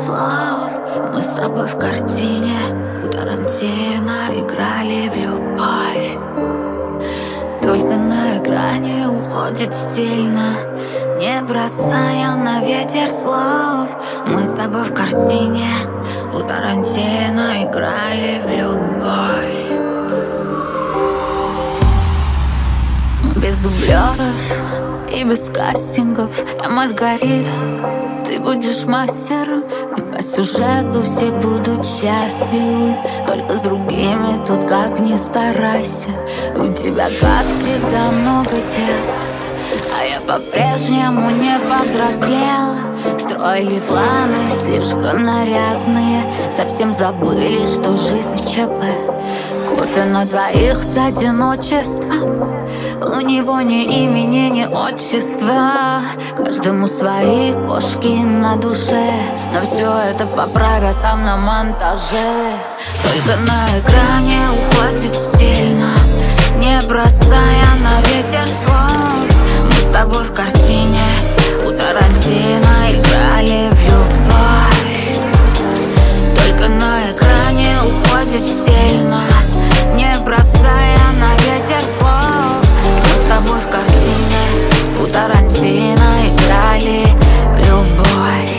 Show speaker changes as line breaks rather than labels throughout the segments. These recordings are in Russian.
слов. Мы с тобой в картине у Тарантино играли в любовь. Только на экране уходит стильно, не бросая на ветер слов. Мы с тобой в картине у Тарантино играли в любовь. Без дублеров и без кастингов. Я Маргарита, ты будешь мастером. И по сюжету все будут счастливы. Только с другими тут как ни старайся. У тебя, как всегда, много дел, а я по-прежнему не повзрослела. Строили планы слишком нарядные, совсем забыли, что жизнь ЧП. Кофе на двоих с одиночеством. У него ни имени, ни отчества. Каждому свои кошки на душе. Но все это поправят там на монтаже. Только на экране уходит стильно, не бросая на ветер слов. Мы с тобой в картине у Тарантино играли в любовь. Только на экране уходит стильно, не бросая на ветер слов. Мы с тобой в картине у Тарантино играли в любовь.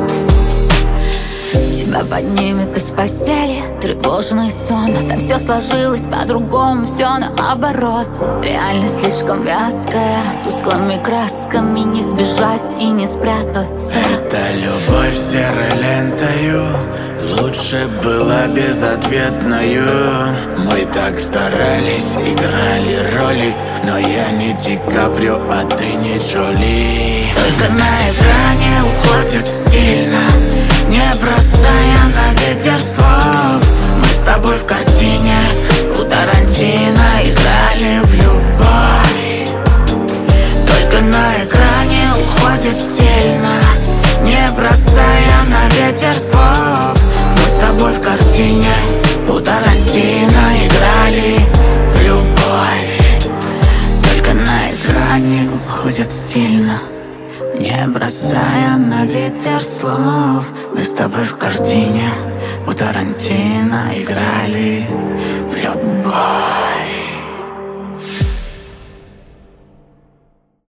Тебя поднимет из постели тревожный сон. Там все сложилось по-другому, все наоборот. Реальность слишком вязкая, тусклыми красками не сбежать и не спрятаться.
Эта любовь серой лентою лучше была безответною. Мы так старались, играли роли, но я не Ди Каприо, а ты не Джоли.
Только на экране уходит стильно,
не бросая на ветер слов. Мы с тобой в картине у Тарантино играли в любовь.
только на экране уходит стильно,
не бросая на ветер слов. Мы с тобой в картине у Тарантино играли в любовь. Только на экране уходит стильно, не бросая на ветер слов. Мы с тобой в картине у Тарантино играли в любовь.